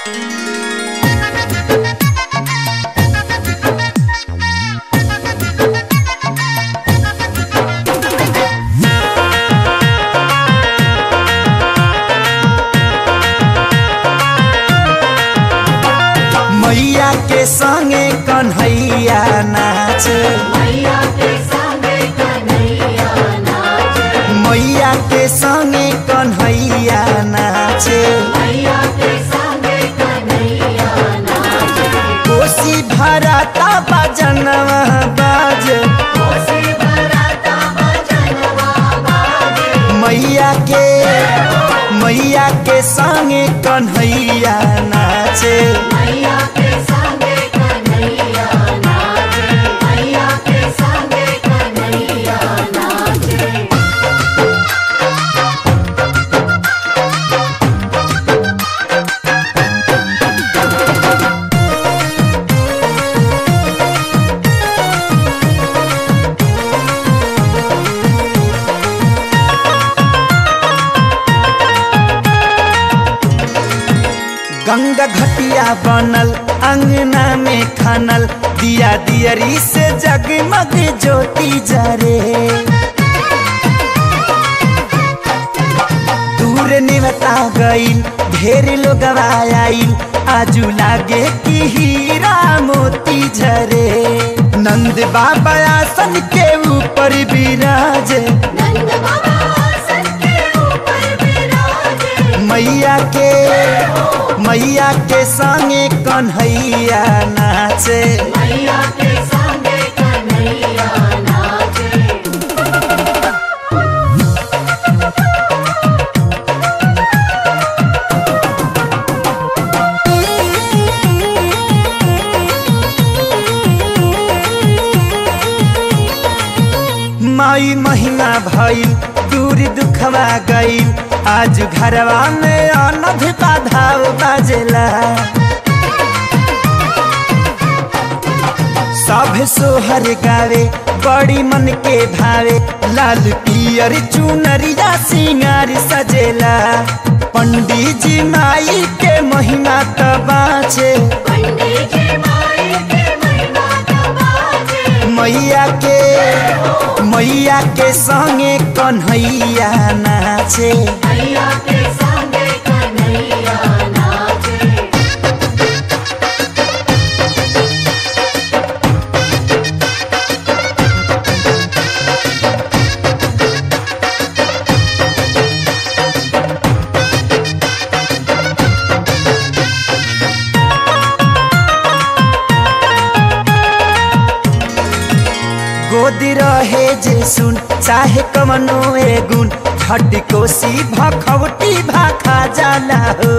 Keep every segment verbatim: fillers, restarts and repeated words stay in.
मैया के संगे कन्हैया नाचे, मैया के संगे कन्हैया नाचे, मैया के संगे कन्हैया नाचे, मैया के संगे कन्हैया नाचे। कोसी भराता बजनवा बाजे, कोसी भराता बजनवा बाजे, मैया के मैया के संगे कन्हैया नाचे। मैया के संगे कन्हैया नाचे, मैया के संगे कन्हैया नाचे। गंगा घटिया बनल अंगना में खनल, दिया दियरी से जगमग ज्योति जरे। दूर निवता गईल ढेर लोग आइल, आजू लागे कि हीरा मोती झरे। नंद बाबा आसन के ऊपर विराजे, नंद बाबा आसन के ऊपर विराजे, मैया के मैया के संगे कन्हैया नाचे। मैया के संगे कन्हैया नाचे। माई महिमा भइल दूर दुखवा गईल, आज घरवा में अनध बाधाव बाजेला। सब सोहर गावे बड़ी मन के भावे, लाल पियर चुनरिया सिंगार सजेला। पंडित जी माई के महिमा त बाँचे, पंडित जी माई के महिमा तो बाजे, मैया के मैया के संगे कन्हैया नाचे। मैया के संगे कन्हैया नाचे। गोद रहे जे सुन चाहे कमनो ए गुण, छठ कोसी भखवटी भाखा जाला हो।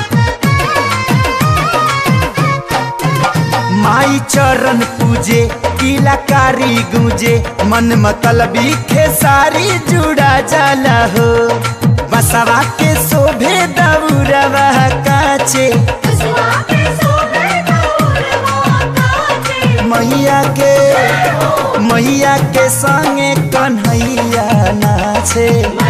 माई चरण पूजे किलाकारी गूंजे, मन मतलबी खेसारी जुड़ा जाला हो। बसवा के शोभे दौरवा काचे, बसवा के शोभे दौरवा काचे, मैया के मैया के संगे कन्हैया नाचे।